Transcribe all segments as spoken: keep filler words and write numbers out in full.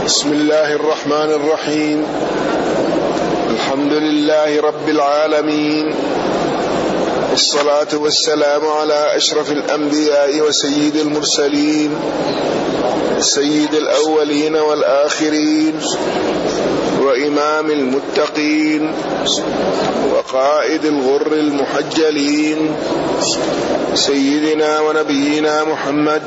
بسم الله الرحمن الرحيم. الحمد لله رب العالمين، والصلاة والسلام على أشرف الأنبياء وسيد المرسلين، سيد الأولين والآخرين، وإمام المتقين، وقائد الغر المحجلين، سيدنا ونبينا محمد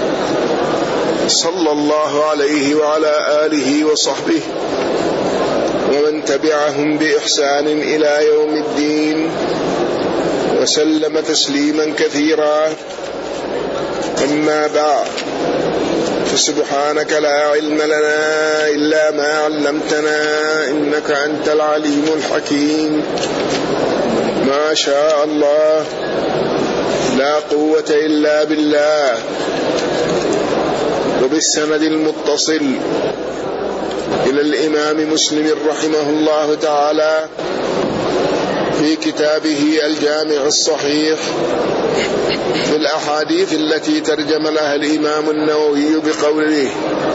صلى الله عليه وعلى آله وصحبه ومن تبعهم بإحسان إلى يوم الدين، وسلم تسليما كثيرا. أما بعد، فسبحانك لا علم لنا إلا ما علمتنا، إنك أنت العليم الحكيم. ما شاء الله، لا قوة إلا بالله. وبالسند المتصل إلى الإمام مسلم رحمه الله تعالى في كتابه الجامع الصحيح في الأحاديث التي ترجم لها الإمام النووي بقوله.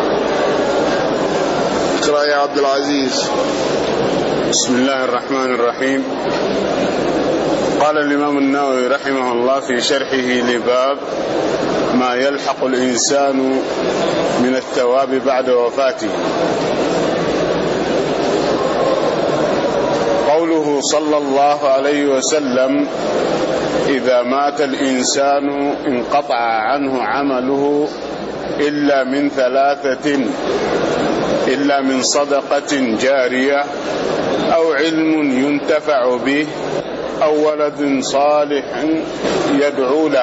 اقرأ يا عبد العزيز. بسم الله الرحمن الرحيم. قال الإمام النووي رحمه الله في شرحه لباب ما يلحق الإنسان من الثواب بعد وفاته. قوله صلى الله عليه وسلم: إذا مات الإنسان انقطع عنه عمله إلا من ثلاثة، إلا من صدقة جارية أو علم ينتفع به أو ولد صالح يدعو له.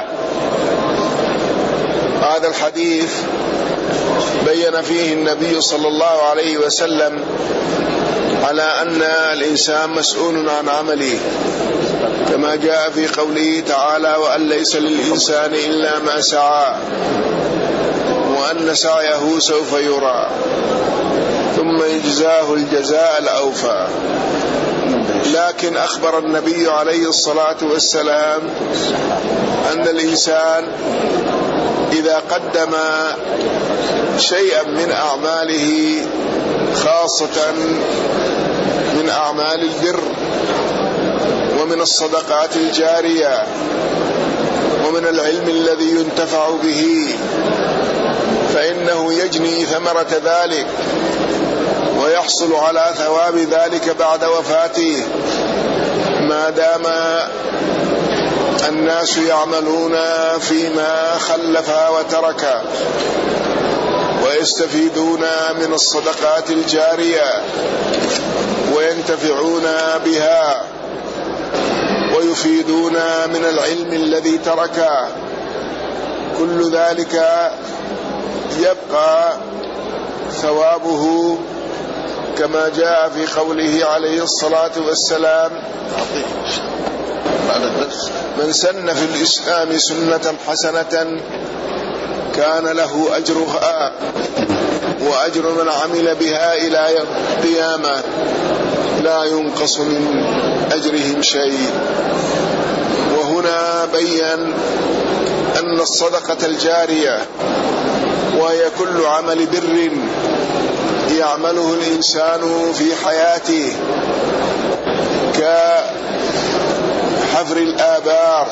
هذا الحديث بين فيه النبي صلى الله عليه وسلم على أن الإنسان مسؤول عن عمله، كما جاء في قوله تعالى: وأن ليس للإنسان إلا ما سعى وأن سعيه سوف يرى ثم يجزاه الجزاء الأوفى. لكن أخبر النبي عليه الصلاة والسلام أن الإنسان إذا قدم شيئا من أعماله، خاصة من أعمال البر ومن الصدقات الجارية ومن العلم الذي ينتفع به، فإنه يجني ثمرة ذلك ويحصل على ثواب ذلك بعد وفاته، ما دام الناس يعملون فيما خلف وترك ويستفيدون من الصدقات الجارية وينتفعون بها ويفيدون من العلم الذي ترك. كل ذلك يبقى ثوابه كما جاء في قوله عليه الصلاة والسلام: من سن في الإسلام سنة حسنة كان له أجرها وأجر من عمل بها إلى يوم القيامة لا ينقص من أجرهم شيء. وهنا بين أن الصدقة الجارية، وهي كل عمل بر يعمله الإنسان في حياته، كحفر الآبار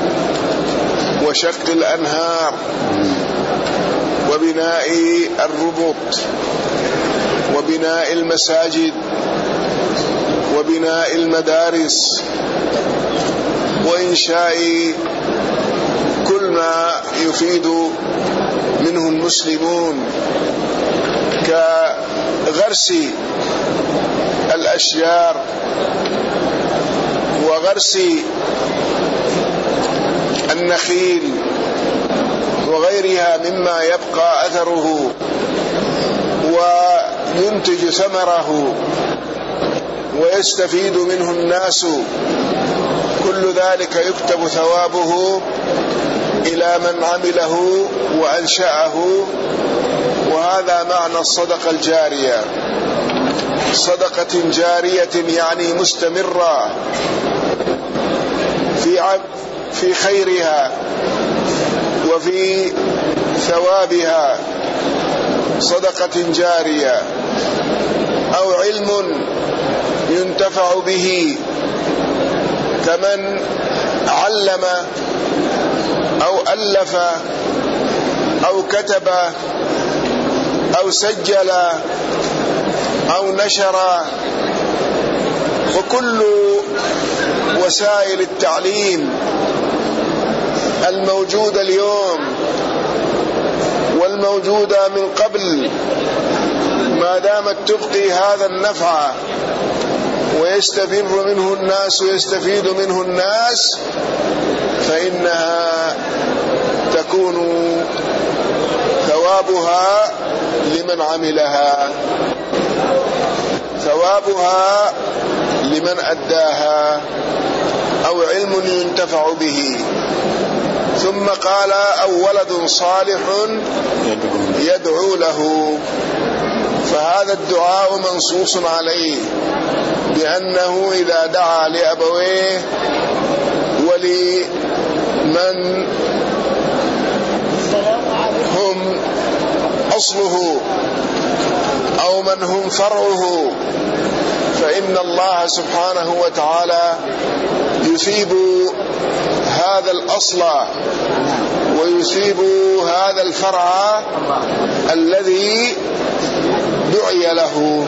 وشق الأنهار وبناء الربط وبناء المساجد وبناء المدارس وإنشاء كل ما يفيد منه المسلمون، كغرس الأشجار وغرس النخيل وغيرها مما يبقى أثره وينتج ثمره ويستفيد منه الناس. كل ذلك يكتب ثوابه إلى من عمله وأنشأه. وهذا معنى الصدقة الجارية. صدقة جارية يعني مستمرة في في خيرها وفي ثوابها صدقة جارية أو علم ينتفع به، كمن علم أو ألف أو كتب أو سجل أو نشر، وكل وسائل التعليم الموجودة اليوم والموجودة من قبل ما دامت تبقي هذا النفع ويستمر منه الناس ويستفيد منه الناس، فإنها تكون ثوابها لمن عملها، ثوابها لمن أداها، أو علم ينتفع به. ثم قال أو ولد صالح يدعو له، فهذا الدعاء منصوص عليه بأنه إذا دعا لأبويه ولمن هم أصله أو من هم فرعه، فإن الله سبحانه وتعالى يثيب هذا الأصل ويثيب هذا الفرع الذي دعي له.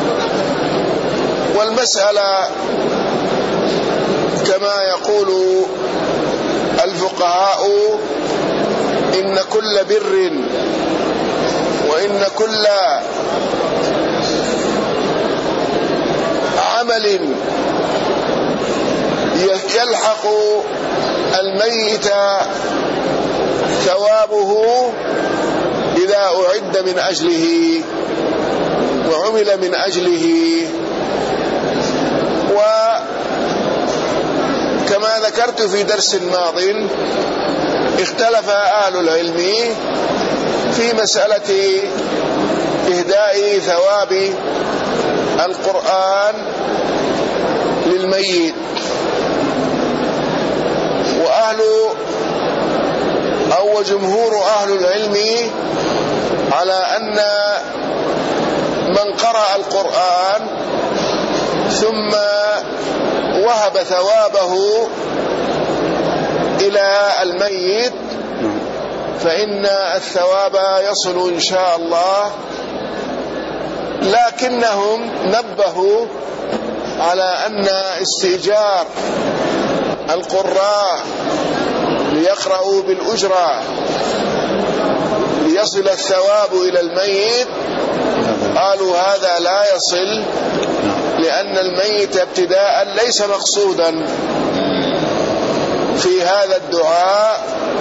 والمسألة كما يقول الفقهاء إن كل بر وإن كل عمل يلحق الميت ثوابه إذا أعد من أجله وعمل من أجله. وكما ذكرت في درس ماض اختلف أهل العلم في مسألة إهداء ثواب القرآن للميت، وأهل أو جمهور أهل العلم على أن من قرأ القرآن ثم وهب ثوابه إلى الميت فإن الثواب يصل إن شاء الله، لكنهم نبهوا على أن استئجار القراء ليقرأوا بالأجرة ليصل الثواب إلى الميت، قالوا هذا لا يصل، لأن الميت ابتداء ليس مقصودا في هذا الدعاء،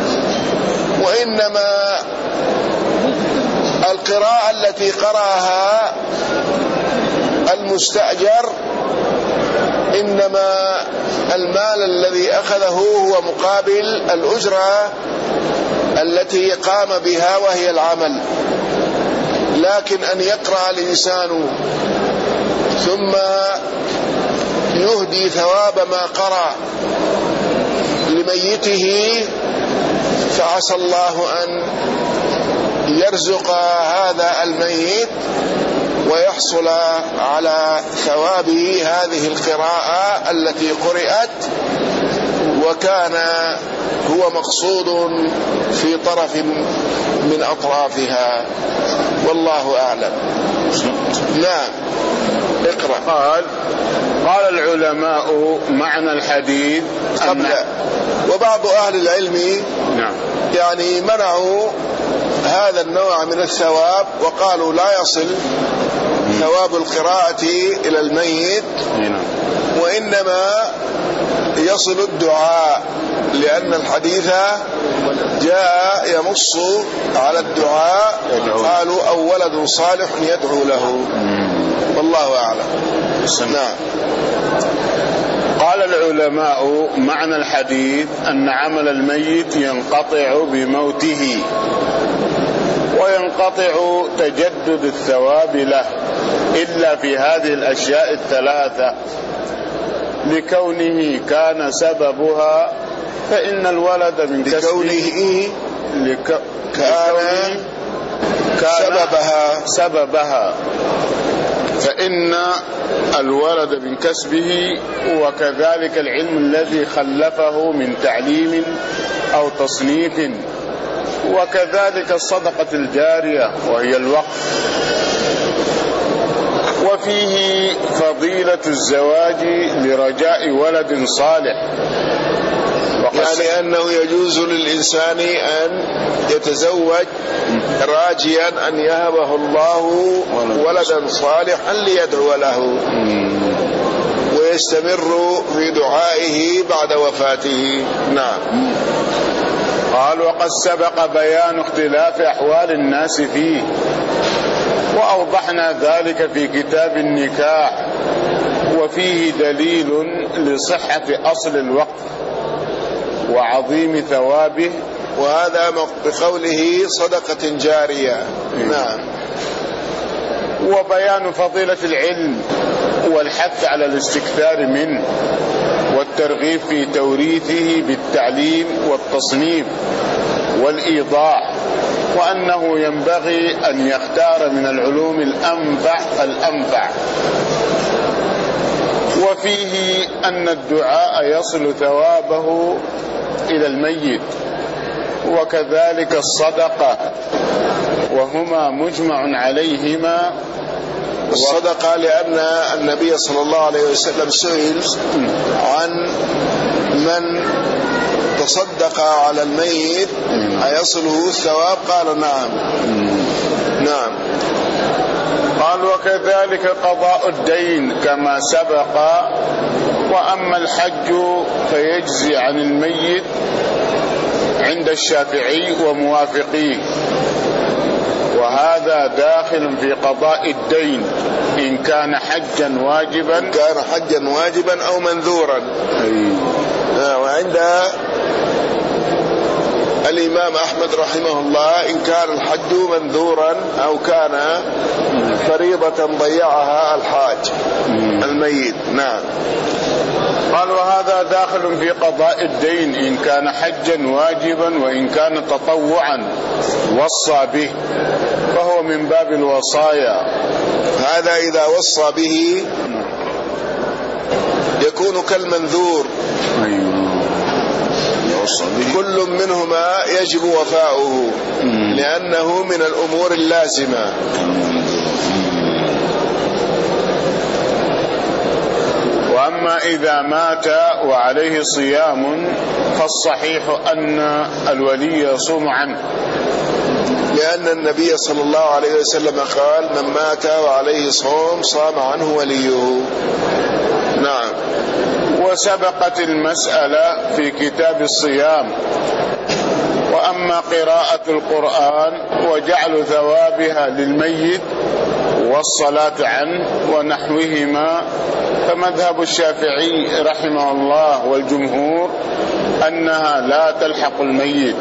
وإنما القراءة التي قرأها المستأجر إنما المال الذي أخذه هو مقابل الأجرة التي قام بها وهي العمل. لكن أن يقرأ الإنسان ثم يهدي ثواب ما قرأ لميته، فعسى الله أن يرزق هذا الميت ويحصل على ثواب هذه القراءة التي قرأت وكان هو مقصود في طرف من أطرافها، والله أعلم. نعم اقرأ. قال قال العلماء معنى الحديث قبل وبعض أهل العلم نعم يعني منعوا هذا النوع من الثواب وقالوا لا يصل ثواب القراءة إلى الميت، وإنما يصل الدعاء، لأن الحديث جاء ينص على الدعاء، قالوا أو ولد صالح يدعو له، والله أعلم. نعم. قال العلماء معنى الحديث أن عمل الميت ينقطع بموته، وينقطع تجدد الثواب له إلا في هذه الأشياء الثلاثة: لكونه كان سببها، فإن الولد من كونه لك... كان كان سببها سببها فإن الولد من كسبه، وكذلك العلم الذي خلفه من تعليم أو تصنيف، وكذلك الصدقة الجارية وهي الوقف. وفيه فضيلة الزواج لرجاء ولد صالح، يعني أنه يجوز للإنسان أن يتزوج راجيا أن يهبه الله ولدا صالحا ليدعو له ويستمر في دعائه بعد وفاته. نعم. قال: وقد سبق بيان اختلاف أحوال الناس فيه، وأوضحنا ذلك في كتاب النكاح، وفيه دليل لصحة أصل الوقف وعظيم ثوابه، وهذا بقوله صدقة جارية. نعم. وبيان فضيلة العلم والحث على الاستكثار منه والترغيب في توريثه بالتعليم والتصنيف والإيضاح، وأنه ينبغي أن يختار من العلوم الأنفع الأنفع. وفيه أن الدعاء يصل ثوابه إلى الميت، وكذلك الصدقة، وهما مجمع عليهما. الصدقة لأن النبي صلى الله عليه وسلم سئل عن من تصدق على الميت أيصله الثواب؟ قال نعم. نعم. قال: وكذلك قضاء الدين كما سبق. وأما الحج فيجزي عن الميت عند الشافعي وموافقيه، وهذا داخل في قضاء الدين إن كان حجا واجبا كان حجا واجبا أو منذورا. آه وعند الإمام أحمد رحمه الله إن كان الحج منذورا أو كان فريضة ضيعها الحاج الميت. نعم. قال: وهذا داخل في قضاء الدين إن كان حجا واجبا وإن كان تطوعا وصى به، فهو من باب الوصايا. هذا إذا وصى به يكون كالمنذور، كل منهما يجب وفاؤه لأنه من الأمور اللازمة. وأما إذا مات وعليه صيام فالصحيح أن الولي يصوم عنه، لأن النبي صلى الله عليه وسلم قال: من مات وعليه صوم صام عنه وليه. نعم. وسبقت المسألة في كتاب الصيام. وأما قراءة القرآن وجعل ثوابها للميت والصلاة عنه ونحوهما، فمذهب الشافعي رحمه الله والجمهور أنها لا تلحق الميت،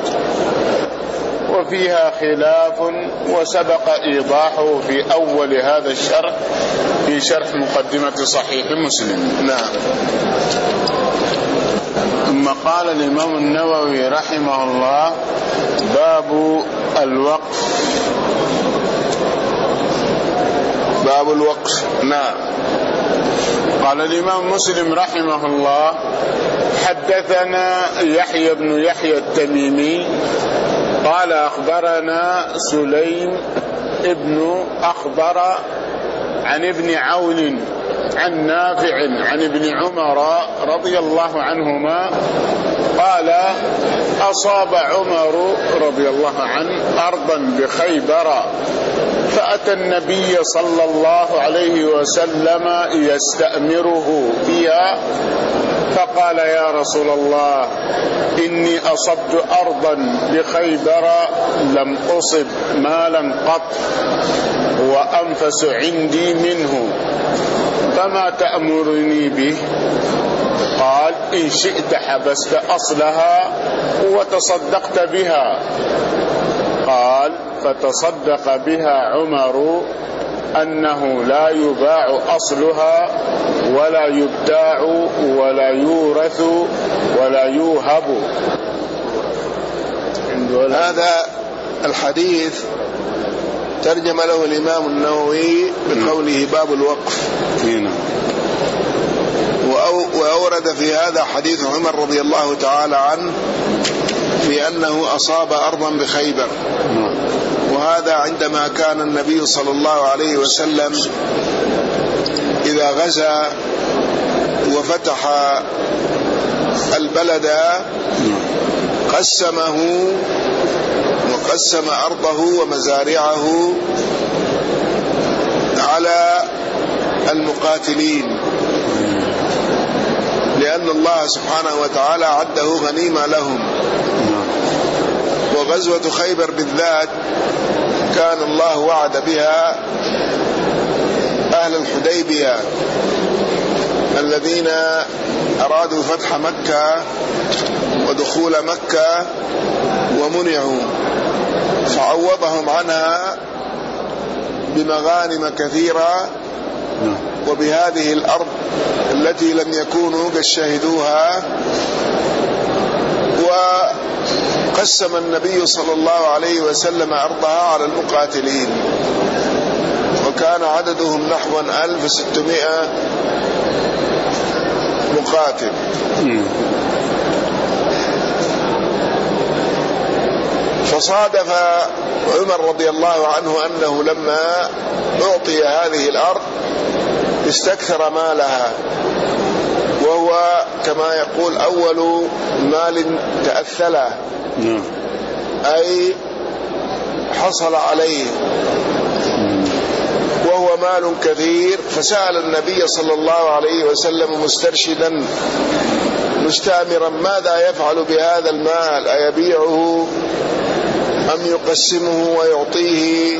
وفيها خلاف وسبق إيضاحه في أول هذا الشرح في شرح مقدمة صحيح مسلم. نعم. ثم قال الإمام النووي رحمه الله: باب الوقف. باب الوقف. نعم. قال الإمام مسلم رحمه الله: حدثنا يحيى بن يحيى التميمي قال: أخبرنا سليم ابن أخضر عن ابن عون عن نافع عن ابن عمر رضي الله عنهما قال: أصاب عمر رضي الله عنه أرضا بخيبر، فأتى النبي صلى الله عليه وسلم يستأمره فيها، فقال: يا رسول الله، إني أصبت أرضا بخيبر لم أصب مالا قط، وأنفس عندي منه، فما تأمرني به؟ قال: إن شئت حبست أصلها وتصدقت بها. قال: فتصدق بها عمر أنه لا يباع أصلها ولا يبتاع ولا يورث ولا يوهب. هذا الحديث ترجم له الإمام النووي بقوله باب الوقف. وأورد في هذا حديث عمر رضي الله تعالى عنه في أنه أصاب أرضا بخيبر، وهذا عندما كان النبي صلى الله عليه وسلم إذا غزا وفتح البلد قسمه وقسم أرضه ومزارعه على المقاتلين، لأن الله سبحانه وتعالى عده غنيمة لهم. وغزوة خيبر بالذات كان الله وعد بها أهل الحديبية الذين أرادوا فتح مكة ودخول مكة ومنعوا، فعوضهم عنها بمغانم كثيرة وبهذه الأرض التي لم يكونوا قد شهدوها. وقسم النبي صلى الله عليه وسلم أرضها على المقاتلين، وكان عددهم نحو ألف وستمائة مقاتل. فصادف عمر رضي الله عنه أنه لما أعطي هذه الأرض استكثر مالها، وهو كما يقول أول مال تأثله، أي حصل عليه، وهو مال كثير. فسأل النبي صلى الله عليه وسلم مسترشدا مستأمرا ماذا يفعل بهذا المال، أيبيعه أم يقسمه ويعطيه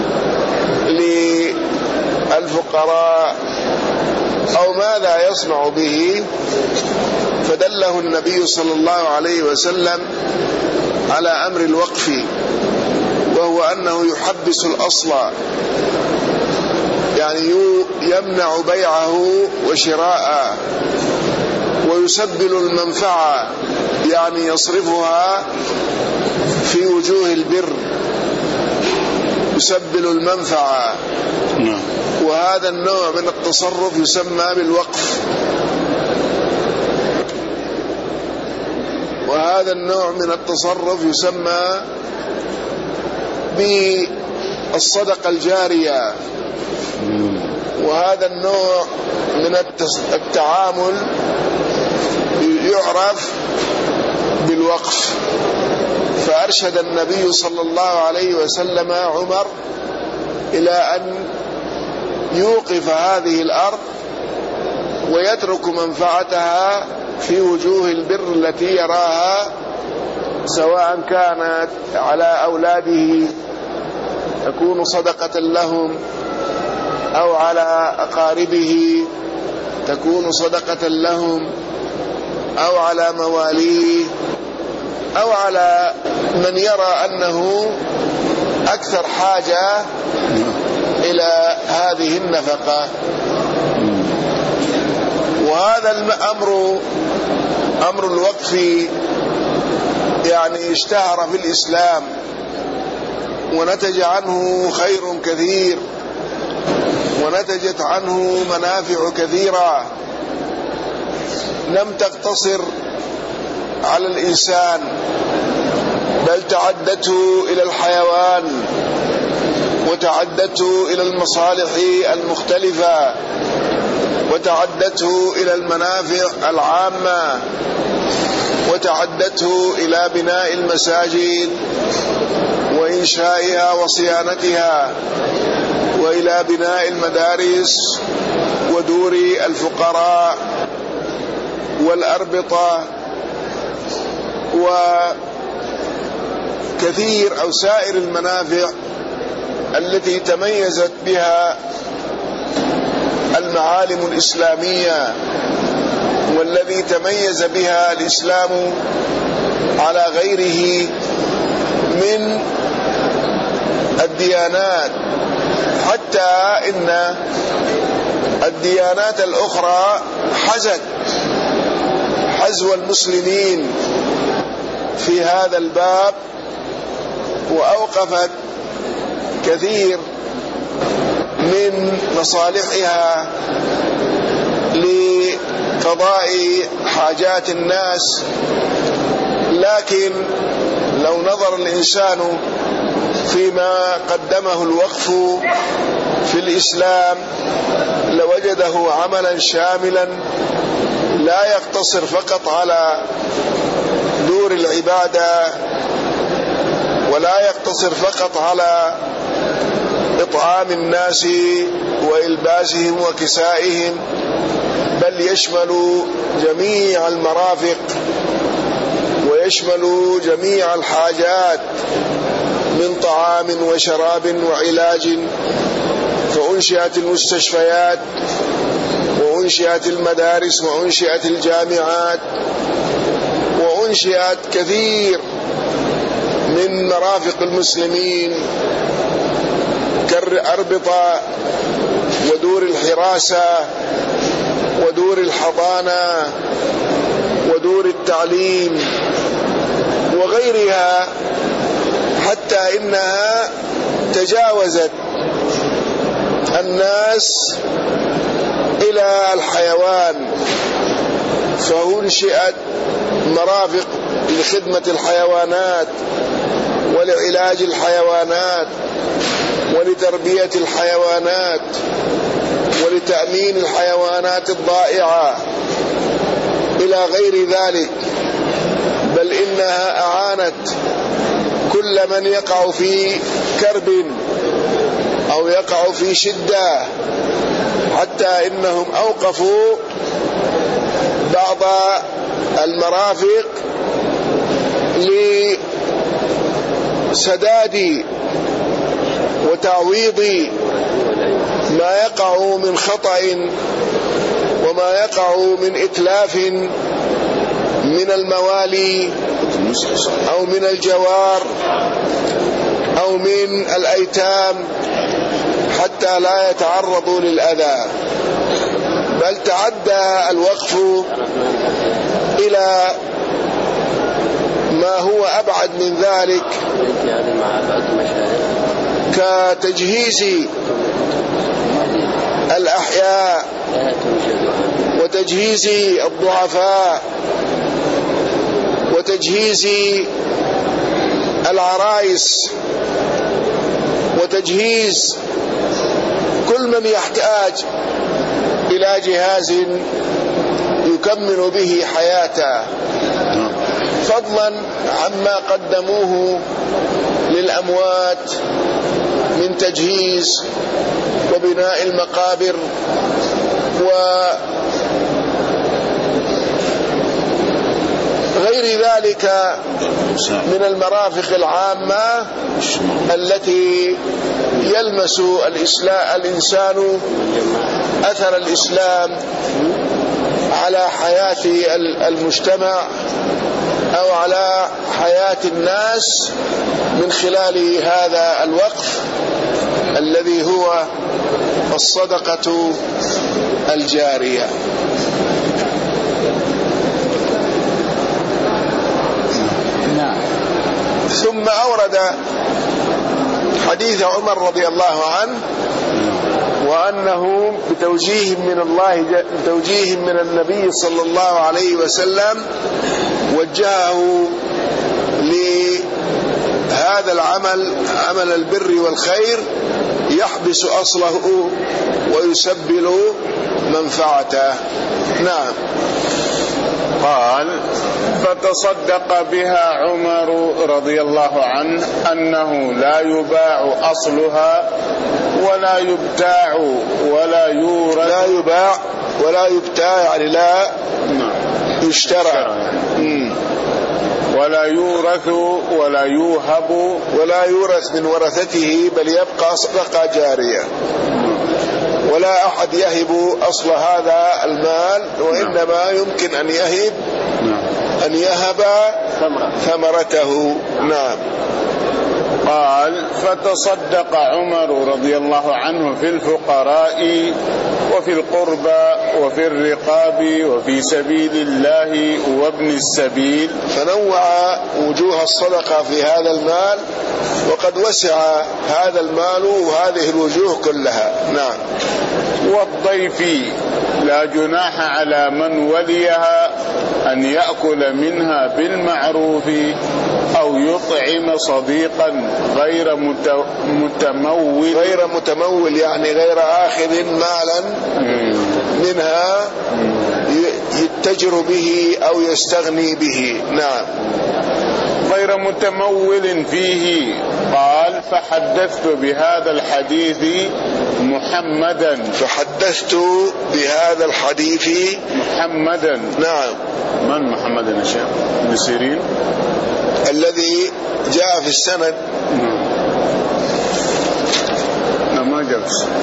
للفقراء أو ماذا يصنع به؟ فدله النبي صلى الله عليه وسلم على أمر الوقف، وهو أنه يحبس الأصل، يعني يمنع بيعه وشراءه، ويسبل المنفعة، يعني يصرفها في وجوه البر، يسبل المنفعة. وهذا النوع من التصرف يسمى بالوقف، وهذا النوع من التصرف يسمى بالصدقة الجارية. وهذا النوع من التعامل يعرف بالوقف. فأرشد النبي صلى الله عليه وسلم عمر إلى أن يوقف هذه الأرض ويترك منفعتها في وجوه البر التي يراها، سواء كانت على أولاده تكون صدقة لهم، أو على أقاربه تكون صدقة لهم، أو على مواليه، أو على من يرى أنه أكثر حاجة إلى هذه النفقة. وهذا الأمر أمر الوقف يعني اشتهر في الإسلام، ونتج عنه خير كثير، ونتجت عنه منافع كثيرة لم تقتصر على الإنسان، بل تعدته إلى الحيوان، وتعدته إلى المصالح المختلفة، وتعدته إلى المنافع العامة، وتعدته إلى بناء المساجد وإنشائها وصيانتها، وإلى بناء المدارس ودور الفقراء والأربطة وكثير أو سائر المنافع التي تميزت بها المعالم الإسلامية، والذي تميز بها الإسلام على غيره من الديانات، حتى إن الديانات الأخرى حزت حزو المسلمين في هذا الباب، وأوقفت كثير من مصالحها لقضاء حاجات الناس، لكن لو نظر الإنسان فيما قدمه الوقف في الإسلام لوجده عملا شاملا لا يقتصر فقط على دور العبادة، ولا يقتصر فقط على إطعام الناس وإلباسهم وكسائهم، بل يشمل جميع المرافق ويشمل جميع الحاجات من طعام وشراب وعلاج. فأنشئت المستشفيات وأنشئت المدارس وأنشئت الجامعات وأنشئت كثير من مرافق المسلمين كالأربطة ودور الحراسة ودور الحضانة ودور التعليم وغيرها، حتى إنها تجاوزت الناس إلى الحيوان، فأنشئت مرافق لخدمة الحيوانات ولعلاج الحيوانات ولتربية الحيوانات ولتأمين الحيوانات الضائعة إلى غير ذلك. بل إنها أعانت كل من يقع في كرب أو يقع في شدة، حتى إنهم أوقفوا بعض المرافق لسداد وتعويض ما يقع من خطأ وما يقع من إتلاف من الموالي أو من الجوار أو من الأيتام، حتى لا يتعرضوا للأذى. بل تعدى الوقف إلى ما هو أبعد من ذلك، كتجهيز الأحياء وتجهيز الضعفاء وتجهيز العرائس وتجهيز كل من يحتاج إلى جهاز يكمل به حياته، فضلا عما قدموه للأموات من تجهيز وبناء المقابر وغير ذلك من المرافق العامة التي يلمس الإنسان أثر الإسلام على حياة المجتمع أو على حياة الناس من خلال هذا الوقف الذي هو الصدقة الجارية. ثم أورد حديث عمر رضي الله عنه، وأنه بتوجيه من الله بتوجيه من النبي صلى الله عليه وسلم وجهه لهذا العمل، عمل البر والخير، يحبس أصله ويسبل منفعته. نعم. قال: فتصدق بها عمر رضي الله عنه أنه لا يباع أصلها ولا يبتاع ولا يورث. لا يباع ولا يبتاع يعني لا يشترى، ولا يورث ولا يوهب ولا يورث من ورثته، بل يبقى صدقة جارية، ولا أحد يهب أصل هذا المال، وإنما يمكن أن يهب أن يهب ثمرته. نعم. قال: فتصدق عمر رضي الله عنه في الفقراء وفي القربى وفي الرقاب وفي سبيل الله وابن السبيل. فنوع وجوه الصدقة في هذا المال، وقد وسع هذا المال وهذه الوجوه كلها. نعم. والضيف لا جناح على من وليها أن يأكل منها بالمعروف أو يطعم صديقا غير متمول. غير متمول يعني غير آخذ مالا منها يتجر به أو يستغني به. نعم. غير متمول فيه. قال فحدثت بهذا الحديث محمدا. فحدثت بهذا الحديث محمدا. نعم. من محمد يا شيخ؟ ابن سيرين الذي جاء في السند. لا ما جاء في السند.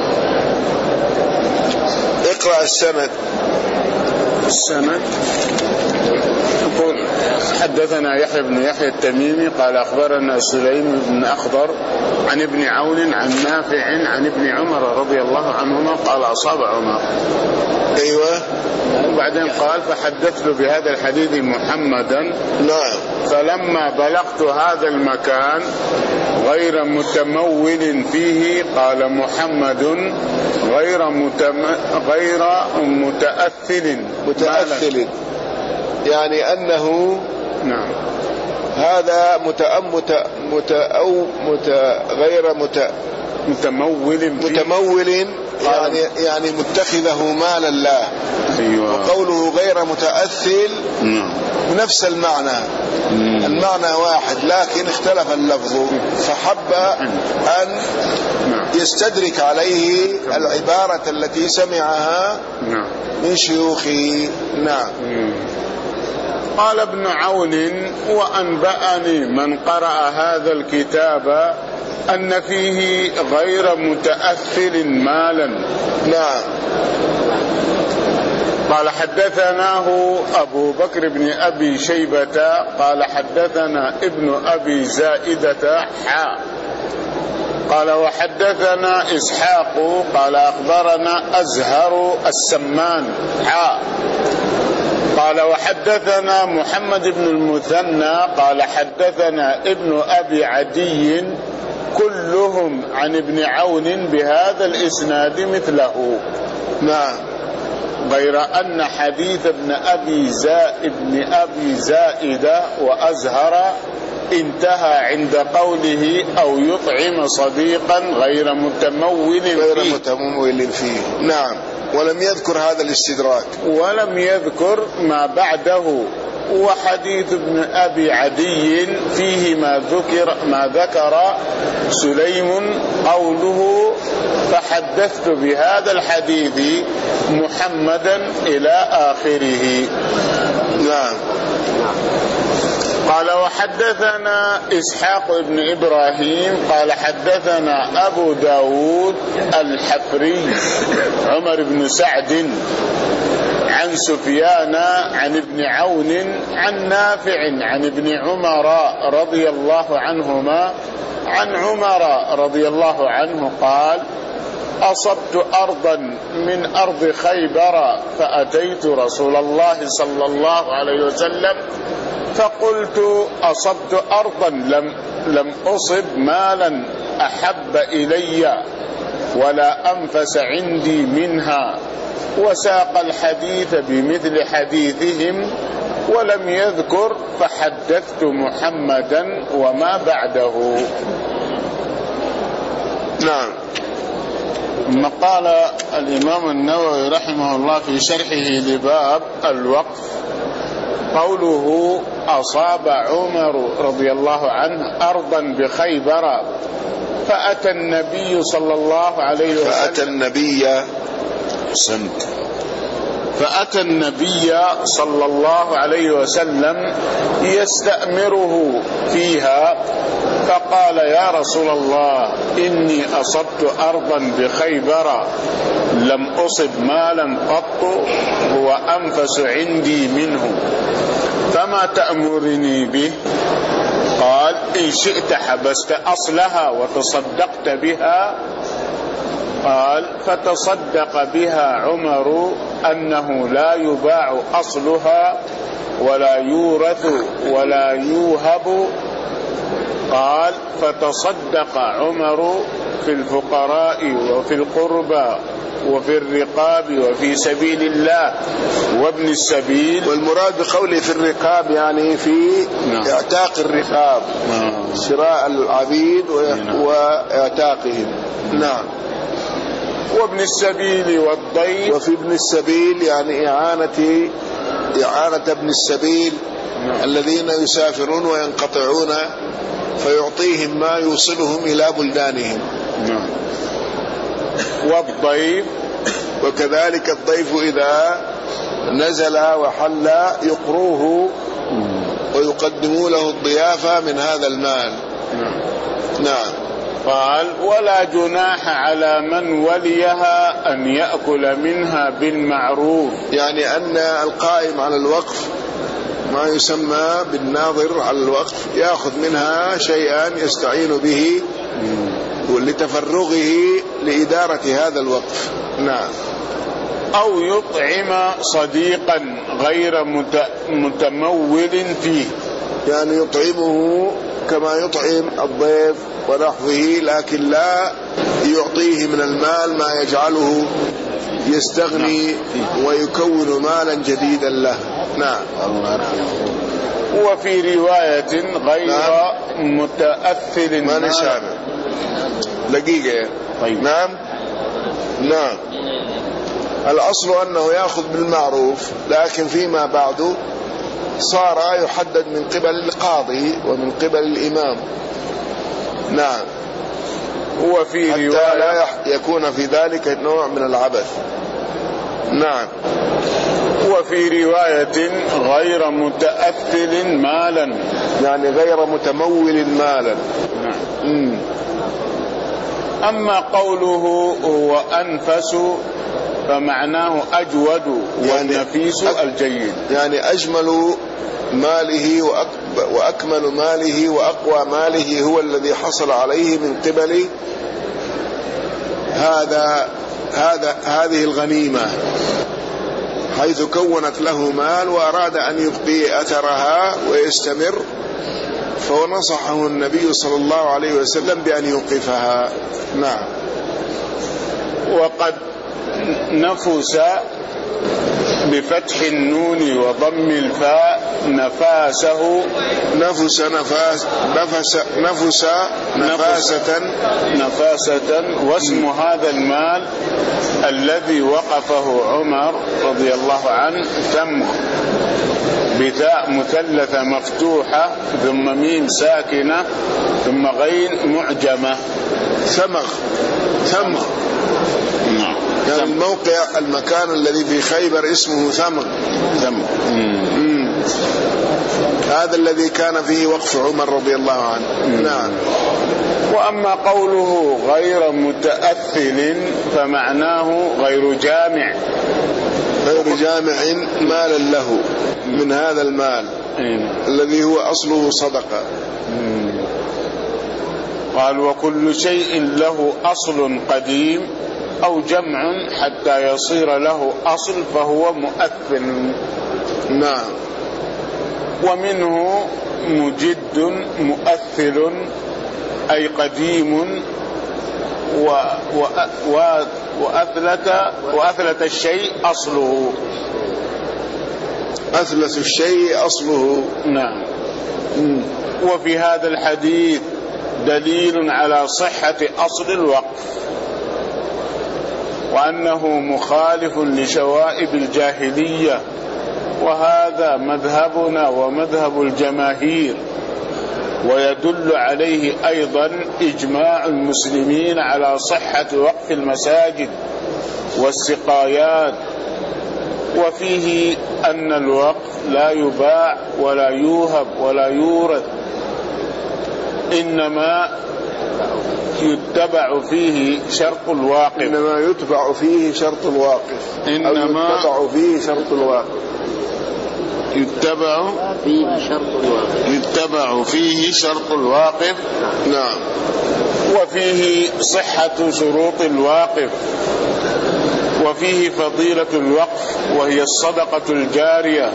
اقرأ السند. السند يقول حدثنا يحيى بن يحيى التميمي قال أخبرنا سليم بن أخضر عن ابن عون عن نافع عن ابن عمر رضي الله عنهما قال أصاب عمر. أيوة. وبعدين قال فحدثت بهذا الحديث محمدا. نعم. فلما بلغت هذا المكان غير متمول فيه قال محمد غير متم... غير متأثل. متأثل يعني أنه نعم هذا متأمت مت أو مت غير مت متمول متمول يعني يعني متخذه مالا له. أيوة. وقوله غير متأثل نعم نفس المعنى. مم. المعنى واحد لكن اختلف اللفظ، فحب أن يستدرك عليه العبارة التي سمعها من شيوخه. نعم. قال ابن عون وأنبأني من قرأ هذا الكتاب أن فيه غير متأثل مالا. نعم. قال حدثناه أبو بكر بن أبي شيبة قال حدثنا ابن أبي زائدة حا قال وحدثنا إسحاق قال أخبرنا أزهر السمان حا قال وحدثنا محمد بن المثنى قال حدثنا ابن أبي عدي كلهم عن ابن عون بهذا الإسناد مثله. نعم. غير أن حديث ابن أبي زائد ابن أبي زائدة وأزهر انتهى عند قوله أو يطعم صديقا غير متمول فيه. غير متمول فيه. نعم. ولم يذكر هذا الاستدراك. ولم يذكر ما بعده. وحديث ابن أبي عدي فيه ما ذكر ما ذكر سليم قوله فحدثت بهذا الحديث محمدا إلى آخره. نعم. قال وحدثنا إسحاق بن إبراهيم قال حدثنا أبو داود الحفري عمر بن سعد عن سفيان عن ابن عون عن نافع عن ابن عمر رضي الله عنهما عن عمر رضي الله عنه قال أصبت أرضا من أرض خيبر فأتيت رسول الله صلى الله عليه وسلم فقلت أصبت أرضا لم, لم أصب مالا أحب إلي ولا أنفس عندي منها، وساق الحديث بمثل حديثهم ولم يذكر فحدثت محمدا وما بعده. نعم. ثم قال الإمام النووي رحمه الله في شرحه لباب الوقف قوله أصاب عمر رضي الله عنه أرضا بخيبر فأتى النبي صلى الله عليه وسلم فأتى النبي سنت فأتى النبي صلى الله عليه وسلم يستأمره فيها فقال يا رسول الله إني أصبت أرضا بخيبر لم أصب مالا قط هو أنفس عندي منه فما تأمرني به؟ قال إن شئت حبست أصلها وتصدقت بها قال فتصدق بها عمر أنه لا يباع أصلها ولا يورث ولا يوهب. قال فتصدق عمر في الفقراء وفي القربى وفي الرقاب وفي سبيل الله وابن السبيل. والمراد بقوله في الرقاب يعني في نعم. اعتاق الرقاب، نعم. شراء العبيد نعم. واعتاقهم. نعم. وابن السبيل والضيف. وفي ابن السبيل يعني إعانة إعانة ابن السبيل نعم. الذين يسافرون وينقطعون فيعطيهم ما يوصلهم إلى بلدانهم. نعم. والضيف. وكذلك الضيف إذا نزل وحل يقروه ويقدموا له الضيافة من هذا المال. نعم. نعم. قال ولا جناح على من وليها أن يأكل منها بالمعروف. يعني أن القائم على الوقف ما يسمى بالناظر على الوقف يأخذ منها شيئا يستعين به لتفرغه لإدارة هذا الوقف. نعم. أو يطعم صديقا غير متمول فيه. يعني يطعمه كما يطعم الضيف ونحوه، لكن لا يعطيه من المال ما يجعله يستغني ويكون مالا جديدا له. نعم. وفي رواية غير نعم. متأثر ما نشامل دقيقة. طيب. نعم. نعم. الأصل أنه يأخذ بالمعروف، لكن فيما بعد صار يحدد من قبل القاضي ومن قبل الإمام. نعم. وفي حتى رواية لا يكون في ذلك نوع من العبث. نعم. وفي رواية غير متأثل مالا، يعني غير متمول مالا. نعم. أما قوله هو أنفس فمعناه أجود والنفيس يعني الجيد، يعني أجمل ماله وأكمل ماله وأقوى ماله هو الذي حصل عليه من قبل هذا هذا هذه الغنيمة، حيث كونت له مال وأراد أن يبقي أثرها ويستمر، فنصحه النبي صلى الله عليه وسلم بأن يوقفها. نعم. وقد نفس بفتح النون وضم الفاء نفاسه. نفس نفاس نفس نفس نفاسة نفاسة. واسم هذا المال الذي وقفه عمر رضي الله عنه تمغ، بتاء مثلثة مفتوحة ثم ميم ساكنة ثم غين معجمة. ثمغ. ثمغ. نعم. يعني الموقع المكان الذي في خيبر اسمه ثمغ. ثمغ. هذا الذي كان فيه وقف عمر رضي الله عنه. مم. نعم. وأما قوله غير متأثل فمعناه غير جامع، غير جامع مالا له من هذا المال مم. الذي هو أصله صدقة. مم. قال وكل شيء له أصل قديم أو جمع حتى يصير له أصل فهو مؤثل. نعم. ومنه مجد مؤثل أي قديم و و و وأثلت وأثلت الشيء أصله. أثلت الشيء أصله. نعم. وفي هذا الحديث دليل على صحة أصل الوقف وأنه مخالف لشوائب الجاهلية، وهذا مذهبنا ومذهب الجماهير، ويدل عليه أيضا إجماع المسلمين على صحة وقف المساجد والسقايات. وفيه أن الوقف لا يباع ولا يوهب ولا يورث، إنما يتبع فيه شرط الواقف. إنما يتبع فيه شرط الواقف. إنما يتبع فيه شرط الواقف. يتبع فيه شرط الواقف. يتبع فيه شرط الواقف. نعم. وفيه صحة شروط الواقف، وفيه فضيلة الوقف وهي الصدقة الجارية،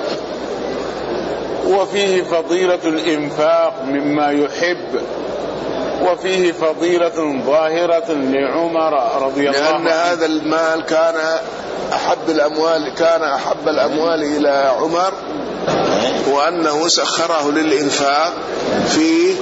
وفيه فضيلة الإنفاق مما يحب، وفيه فضيلة ظاهرة لعمر رضي الله عنه، لأن هذا المال كان أحب الأموال كان أحب الأموال إلى عمر، وأنه سخره للإنفاق فيه،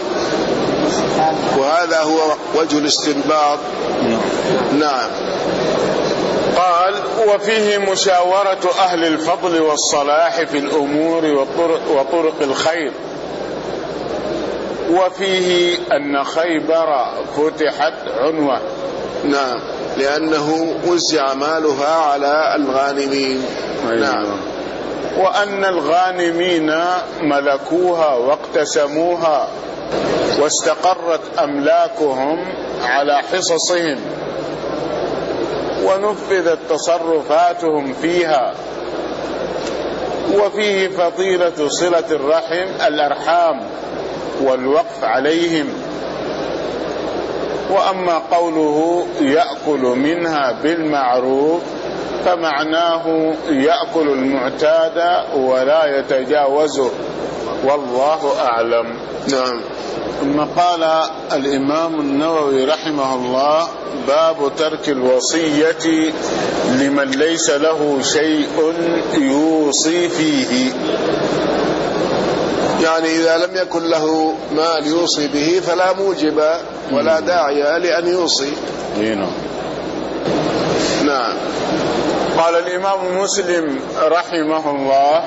وهذا هو وجه الاستنباط. نعم. قال: وفيه مشاورة أهل الفضل والصلاح في الأمور وطرق, وطرق الخير، وفيه أن خيبر فتحت عنوة. نعم، لأنه وزع مالها على الغانمين. نعم. وأن الغانمين ملكوها واقتسموها واستقرت أملاكهم على حصصهم ونفذت تصرفاتهم فيها. وفيه فضيلة صلة الرحم الأرحام والوقف عليهم. وأما قوله يأكل منها بالمعروف فمعناه يأكل المعتاد ولا يتجاوزه، والله أعلم. نعم. ثم قال الإمام النووي رحمه الله: باب ترك الوصية لمن ليس له شيء يوصي فيه. يعني إذا لم يكن له مال يوصي به فلا موجب ولا داعي لأن يوصي. نعم. قال الإمام مسلم رحمه الله: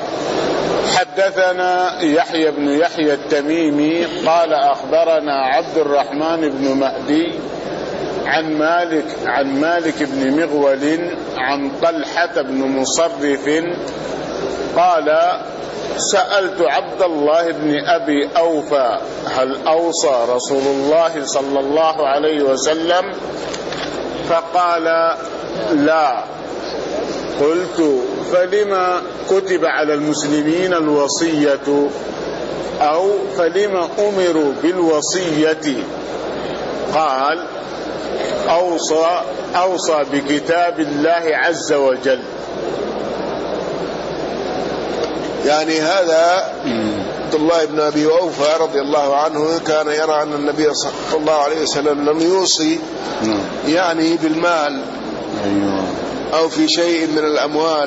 حدثنا يحيى بن يحيى التميمي قال أخبرنا عبد الرحمن بن مهدي عن مالك عن مالك بن مغول عن طلحة بن مصرف قال: سألت عبد الله بن أبي أوفى: هل أوصى رسول الله صلى الله عليه وسلم؟ فقال: لا. قلت: فلما كتب على المسلمين الوصية، أو فلما أمروا بالوصية؟ قال: أوصى, أوصى بكتاب الله عز وجل. يعني هذا عبد الله بن أبي أوفى رضي الله عنه كان يرى أن النبي صلى الله عليه وسلم لم يوصي يعني بالمال أو في شيء من الأموال،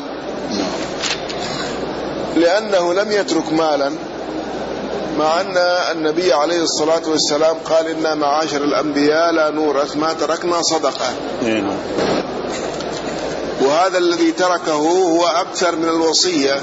لأنه لم يترك مالا، مع أن النبي عليه الصلاة والسلام قال: إنا معاشر الأنبياء لا نورث ما تركنا صدقة. وهذا الذي تركه هو أكثر من الوصية،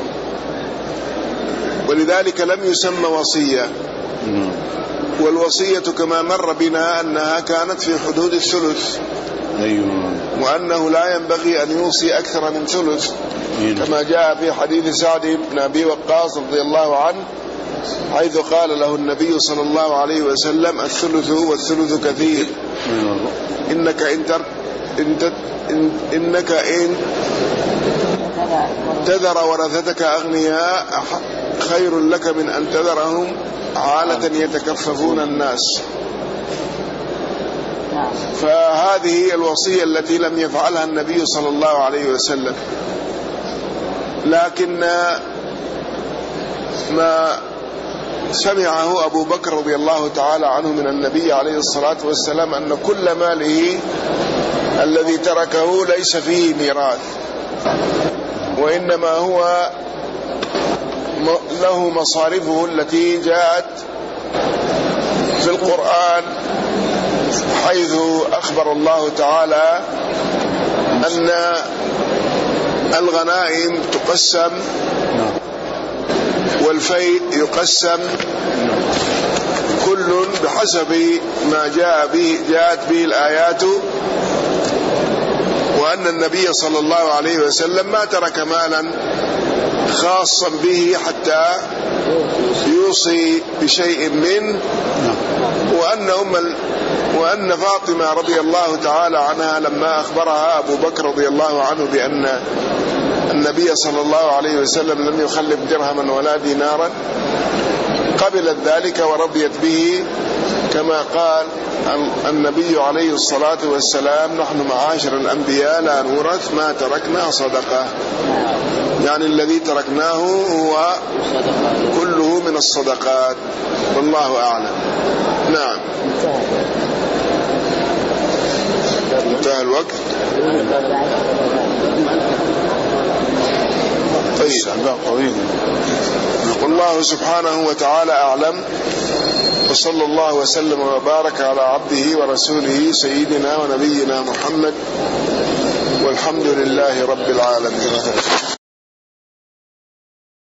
ولذلك لم يسمى وصية. والوصية كما مر بنا أنها كانت في حدود الثلث، وأنه لا ينبغي أن يوصي أكثر من ثلث، كما جاء في حديث سعد بن أبي وقاص رضي الله عنه حيث قال له النبي صلى الله عليه وسلم: الثلث والثلث كثير، إنك إن ترك إن إن إنك إن تذر ورثتك أغنياء خير لك من أن تذرهم عالة يتكففون الناس. فهذه الوصية التي لم يفعلها النبي صلى الله عليه وسلم، لكن ما سمعه أبو بكر رضي الله تعالى عنه من النبي عليه الصلاة والسلام أن كل ماله الذي تركه ليس فيه ميراث، وإنما هو له مصارفه التي جاءت في القرآن، حيث أخبر الله تعالى أن الغنائم تقسم والفيء يقسم كل بحسب ما جاء به جاءت به الآيات، وأن النبي صلى الله عليه وسلم ما ترك مالا خاصا به حتى يوصي بشيء منه، وأن أم وأن فاطمة رضي الله تعالى عنها لما أخبرها أبو بكر رضي الله عنه بأن النبي صلى الله عليه وسلم لم يخلف درهما ولا دينارا، قبلت ذلك ورضيت به، كما قال النبي عليه الصلاة والسلام: نحن معاشر الأنبياء لا نورث ما تركنا صدقة. يعني الذي تركناه هو كله من الصدقات، والله أعلم. نعم. انتهى الوقت. طيب، والله سبحانه وتعالى أعلم، وصلى الله وسلم وبارك على عبده ورسوله سيدنا ونبينا محمد، والحمد لله رب العالمين.